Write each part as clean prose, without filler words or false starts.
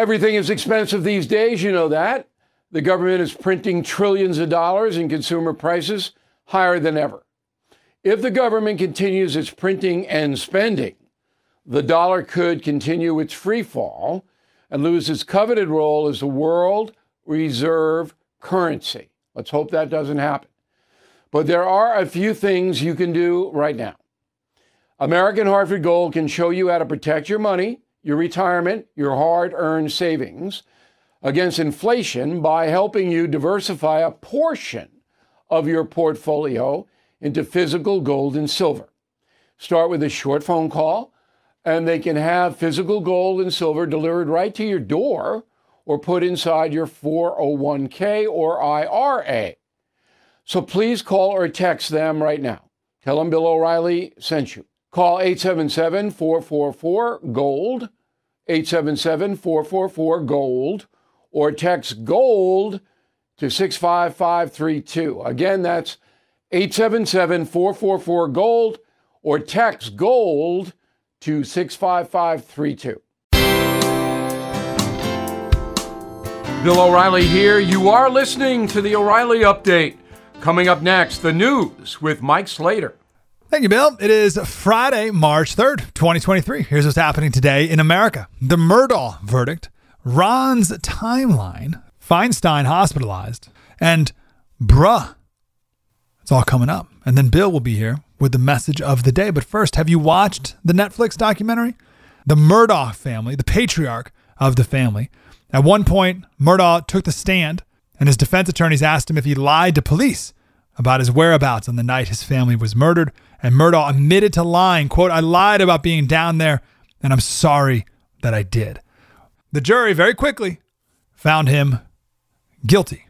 Everything is expensive these days, you know that. The government is printing trillions of dollars and consumer prices higher than ever. If the government continues its printing and spending, the dollar could continue its free fall and lose its coveted role as the world reserve currency. Let's hope that doesn't happen. But there are a few things you can do right now. American Hartford Gold can show you how to protect your money, your retirement, your hard-earned savings against inflation by helping you diversify a portion of your portfolio into physical gold and silver. Start with a short phone call, and they can have physical gold and silver delivered right to your door or put inside your 401k or IRA. So please call or text them right now. Tell them Bill O'Reilly sent you. Call 877-444-GOLD, 877-444-GOLD, or text GOLD to 65532. Again, that's 877-444-GOLD, or text GOLD to 65532. Bill O'Reilly here. You are listening to the O'Reilly Update. Coming up next, the news with Mike Slater. Thank you, Bill. It is Friday, March 3rd, 2023. Here's what's happening today in America. The Murdaugh verdict, Ron's timeline, Feinstein hospitalized, and bruh. It's all coming up. And then Bill will be here with the message of the day. But first, have you watched the Netflix documentary? The Murdaugh family, the patriarch of the family. At one point, Murdaugh took the stand, and his defense attorneys asked him if he lied to police about his whereabouts on the night his family was murdered. And Murdaugh admitted to lying, quote, "I lied about being down there, and I'm sorry that I did." The jury very quickly found him guilty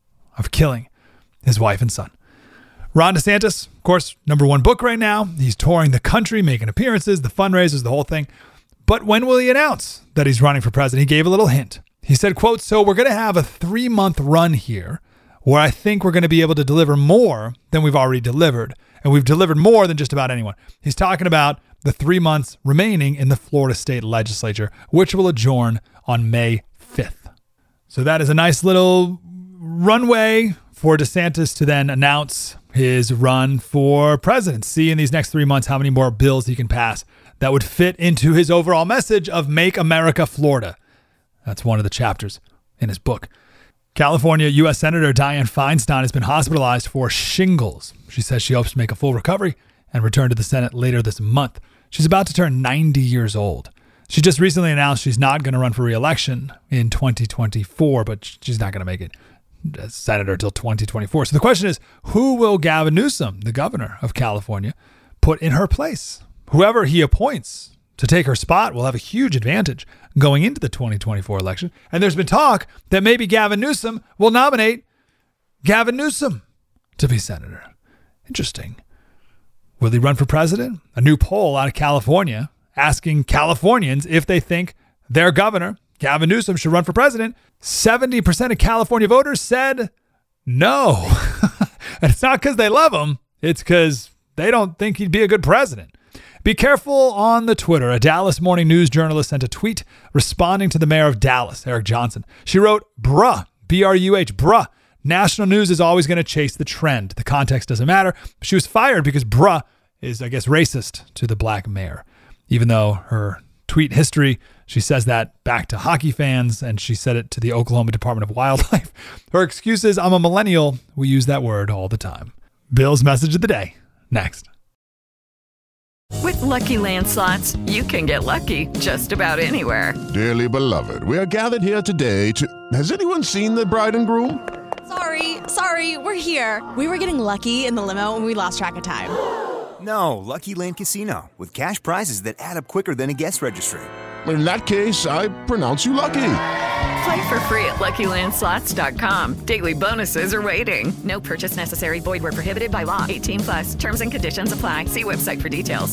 of killing his wife and son. Ron DeSantis, of course, #1 book right now. He's touring the country, making appearances, the fundraisers, the whole thing. But when will he announce that he's running for president? He gave a little hint. He said, quote, "So we're going to have a 3-month run here where I think we're going to be able to deliver more than we've already delivered. And we've delivered more than just about anyone." He's talking about the 3 months remaining in the Florida State Legislature, which will adjourn on May 5th. So that is a nice little runway for DeSantis to then announce his run for president. See in these next 3 months how many more bills he can pass that would fit into his overall message of Make America Florida. That's one of the chapters in his book. California U.S. Senator Dianne Feinstein has been hospitalized for shingles. She says she hopes to make a full recovery and return to the Senate later this month. She's about to turn 90 years old. She just recently announced she's not going to run for re-election in 2024, but she's not going to make it as senator until 2024. So the question is, who will Gavin Newsom, the governor of California, put in her place? Whoever he appoints to take her spot will have a huge advantage going into the 2024 election. And there's been talk that maybe Gavin Newsom will nominate Gavin Newsom to be senator. Interesting. Will he run for president? A new poll out of California asking Californians if they think their governor, Gavin Newsom, should run for president. 70% of California voters said no. And it's not because they love him. It's because they don't think he'd be a good president. Be careful on the Twitter. A Dallas Morning News journalist sent a tweet responding to the mayor of Dallas, Eric Johnson. She wrote, "Bruh, B-R-U-H, bruh. National news is always going to chase the trend. The context doesn't matter." She was fired because bruh is, I guess, racist to the black mayor. Even though her tweet history, she says that back to hockey fans, and she said it to the Oklahoma Department of Wildlife. Her excuse is, "I'm a millennial. We use that word all the time." Bill's message of the day, next. With Lucky Land Slots, you can get lucky just about anywhere. Dearly beloved, we are gathered here today to... Has anyone seen the bride and groom? Sorry, we're here. We were getting lucky in the limo and we lost track of time. No, Lucky Land Casino, with cash prizes that add up quicker than a guest registry. In that case, I pronounce you lucky. Play for free at LuckyLandSlots.com. Daily bonuses are waiting. No purchase necessary. Void where prohibited by law. 18+. Terms and conditions apply. See website for details.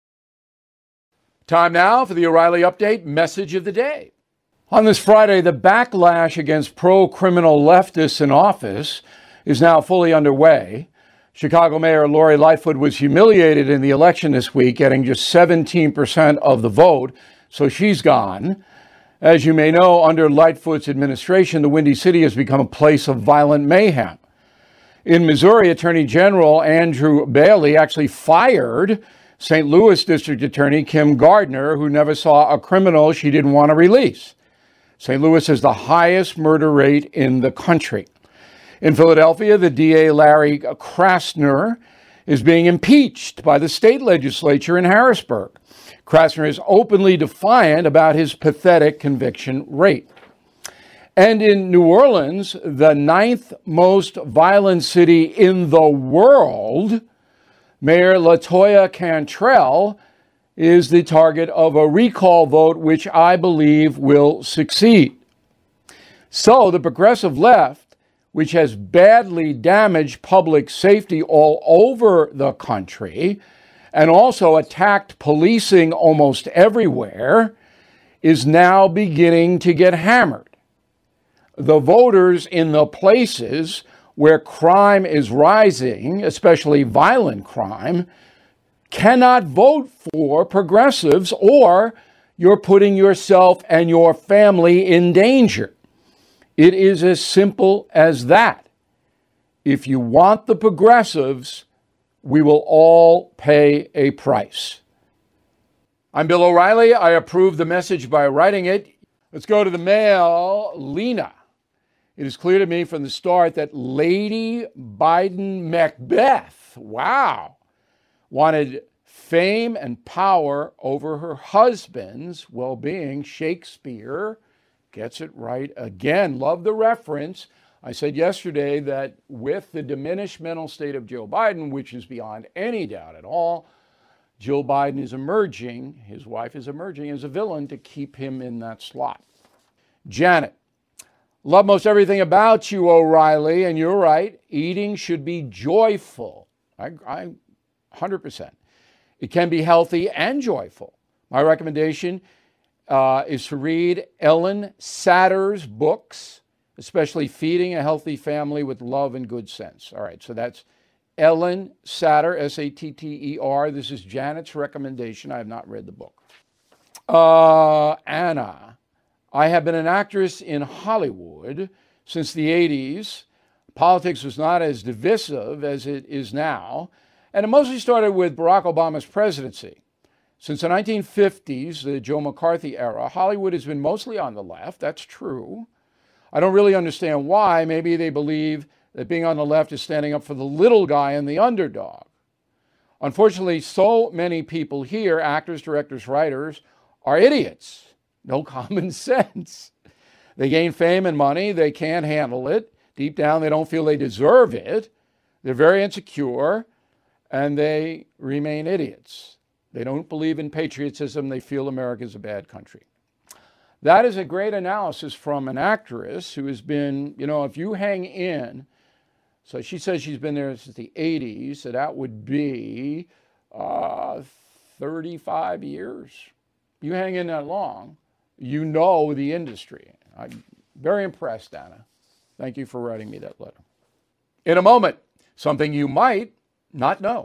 Time now for the O'Reilly Update message of the day. On this Friday, the backlash against pro-criminal leftists in office is now fully underway. Chicago Mayor Lori Lightfoot was humiliated in the election this week, getting just 17% of the vote, so she's gone. As you may know, under Lightfoot's administration, the Windy City has become a place of violent mayhem. In Missouri, Attorney General Andrew Bailey actually fired St. Louis District Attorney Kim Gardner, who never saw a criminal she didn't want to release. St. Louis has the highest murder rate in the country. In Philadelphia, the DA Larry Krasner is being impeached by the state legislature in Harrisburg. Krasner is openly defiant about his pathetic conviction rate. And in New Orleans, the 9th most violent city in the world, Mayor LaToya Cantrell is the target of a recall vote, which I believe will succeed. So the progressive left, which has badly damaged public safety all over the country and also attacked policing almost everywhere, is now beginning to get hammered. The voters in the places where crime is rising, especially violent crime, cannot vote for progressives, or you're putting yourself and your family in danger. It is as simple as that. If you want the progressives, we will all pay a price. I'm Bill O'Reilly. I approve the message by writing it. Let's go to the mail. Lena. It is clear to me from the start that Lady Biden Macbeth, wow, wanted fame and power over her husband's well-being. Shakespeare gets it right again. Love the reference. I said yesterday that with the diminished mental state of Joe Biden, which is beyond any doubt at all, Joe Biden is emerging, his wife is emerging as a villain to keep him in that slot. Janet, love most everything about you, O'Reilly, and you're right. Eating should be joyful. I 100%. It can be healthy and joyful. My recommendation is to read Ellen Satter's books, especially Feeding a Healthy Family with Love and Good Sense. All right, so that's Ellen Satter, Satter. This is Janet's recommendation. I have not read the book. Anna, I have been an actress in Hollywood since the 80s. Politics was not as divisive as it is now, and it mostly started with Barack Obama's presidency. Since the 1950s, the Joe McCarthy era, Hollywood has been mostly on the left. That's true. I don't really understand why. Maybe they believe that being on the left is standing up for the little guy and the underdog. Unfortunately, so many people here, actors, directors, writers, are idiots. No common sense. They gain fame and money. They can't handle it. Deep down, they don't feel they deserve it. They're very insecure, and they remain idiots. They don't believe in patriotism. They feel America's a bad country. That is a great analysis from an actress who has been, if you hang in, so she says she's been there since the 80s, so that would be 35 years. You hang in that long, you know the industry. I'm very impressed, Anna. Thank you for writing me that letter. In a moment, something you might not know.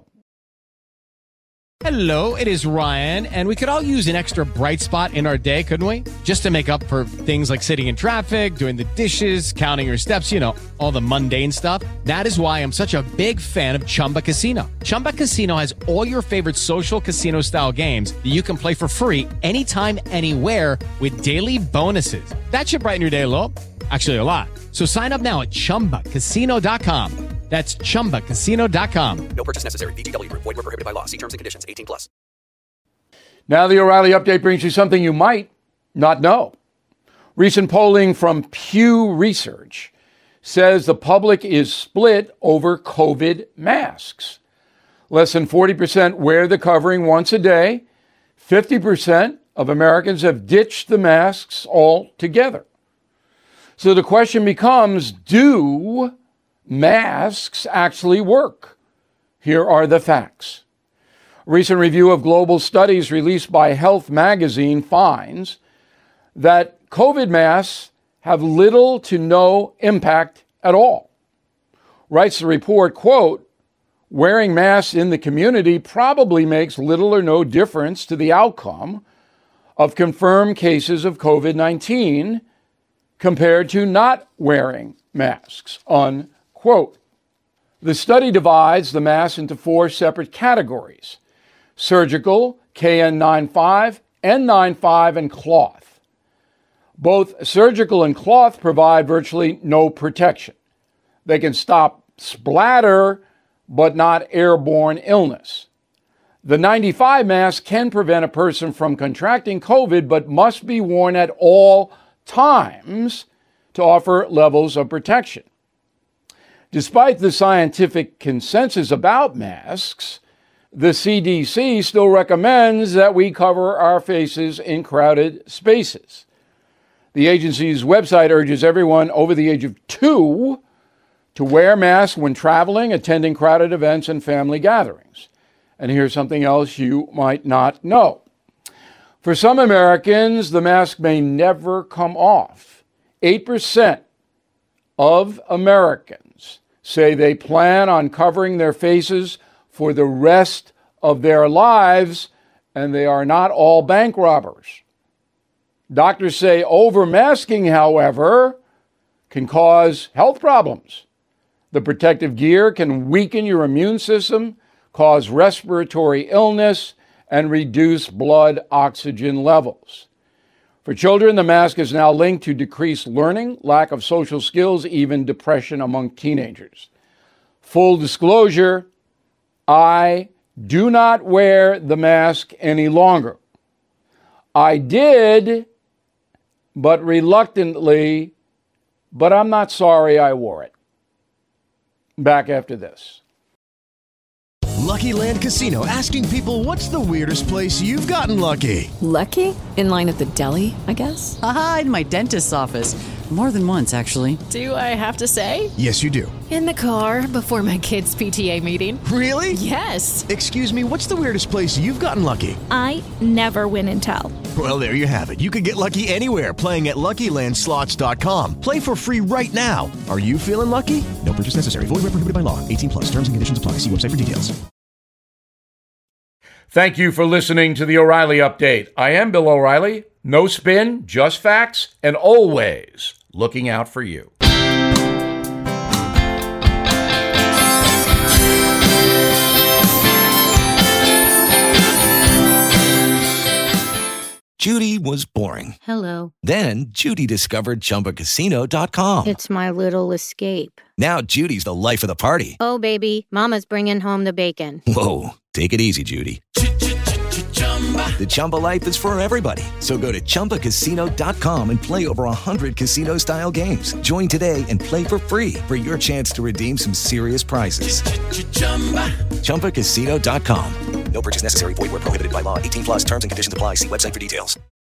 Hello, it is Ryan, and we could all use an extra bright spot in our day, couldn't we? Just to make up for things like sitting in traffic, doing the dishes, counting your steps, all the mundane stuff. That is why I'm such a big fan of Chumba Casino. Chumba Casino has all your favorite social casino-style games that you can play for free anytime, anywhere with daily bonuses. That should brighten your day a little. Actually, a lot. So sign up now at ChumbaCasino.com. That's ChumbaCasino.com. No purchase necessary. VGW Group. Void where prohibited by law. See terms and conditions. 18+. Now the O'Reilly Update brings you something you might not know. Recent polling from Pew Research says the public is split over COVID masks. Less than 40% wear the covering once a day. 50% of Americans have ditched the masks altogether. So the question becomes, do masks actually work? Here are the facts. A recent review of global studies released by Health Magazine finds that COVID masks have little to no impact at all. Writes the report, quote, wearing masks in the community probably makes little or no difference to the outcome of confirmed cases of COVID-19 compared to not wearing masks, unquote. The study divides the masks into 4 separate categories: surgical, KN95, N95, and cloth. Both surgical and cloth provide virtually no protection. They can stop splatter, but not airborne illness. The 95 mask can prevent a person from contracting COVID, but must be worn at all times to offer levels of protection. Despite the scientific consensus about masks, the CDC still recommends that we cover our faces in crowded spaces. The agency's website urges everyone over the age of 2 to wear masks when traveling, attending crowded events, and family gatherings. And here's something else you might not know. For some Americans, the mask may never come off. 8% of Americans say they plan on covering their faces for the rest of their lives, and they are not all bank robbers. Doctors say over-masking, however, can cause health problems. The protective gear can weaken your immune system, cause respiratory illness, and reduce blood oxygen levels. For children, the mask is now linked to decreased learning, lack of social skills, even depression among teenagers. Full disclosure, I do not wear the mask any longer. I did, but reluctantly, but I'm not sorry I wore it. Back after this. Lucky Land Casino, asking people, what's the weirdest place you've gotten lucky? Lucky? In line at the deli, I guess? Aha, in my dentist's office. More than once, actually. Do I have to say? Yes, you do. In the car before my kids' PTA meeting. Really? Yes. Excuse me, what's the weirdest place you've gotten lucky? I never win and tell. Well, there you have it. You can get lucky anywhere, playing at LuckyLandSlots.com. Play for free right now. Are you feeling lucky? No purchase necessary. Void where prohibited by law. 18+. Terms and conditions apply. See website for details. Thank you for listening to the O'Reilly Update. I am Bill O'Reilly. No spin, just facts, and always looking out for you. Judy was boring. Hello. Then Judy discovered ChumbaCasino.com. It's my little escape. Now Judy's the life of the party. Oh, baby, mama's bringing home the bacon. Whoa, take it easy, Judy. The Chumba life is for everybody. So go to ChumbaCasino.com and play over 100 casino-style games. Join today and play for free for your chance to redeem some serious prizes. ChumbaCasino.com. No purchase necessary. Void where prohibited by law. 18+. Terms and conditions apply. See website for details.